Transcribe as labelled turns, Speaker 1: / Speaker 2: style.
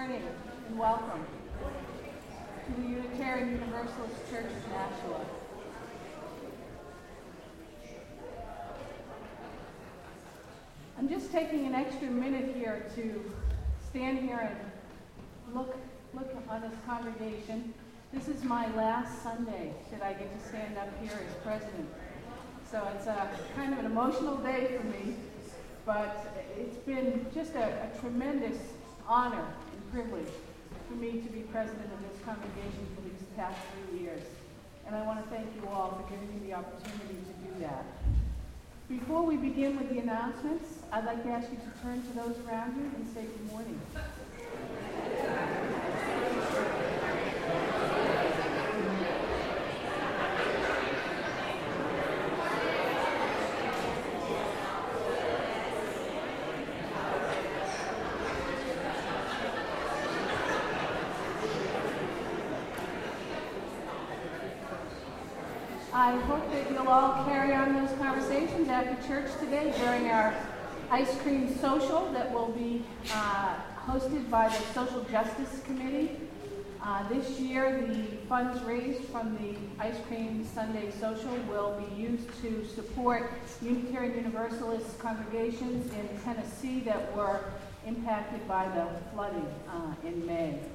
Speaker 1: morning and welcome to the Unitarian Universalist Church of Nashua. I'm just taking an extra minute here to stand here and look on this congregation. This is my last Sunday that I get to stand up here as president. So it's a kind of an emotional day for me, but it's been just a tremendous honor and privilege for me to be president of this congregation for these past 3 years. And I want to thank you all for giving me the opportunity to do that. Before we begin with the announcements, I'd like to ask you to turn to those around you and say good morning. I hope that you'll all carry on those conversations after church today during our ice cream social that will be hosted by the Social Justice Committee. This year, the funds raised from the Ice Cream Sunday Social will be used to support Unitarian Universalist congregations in Tennessee that were impacted by the flooding in May.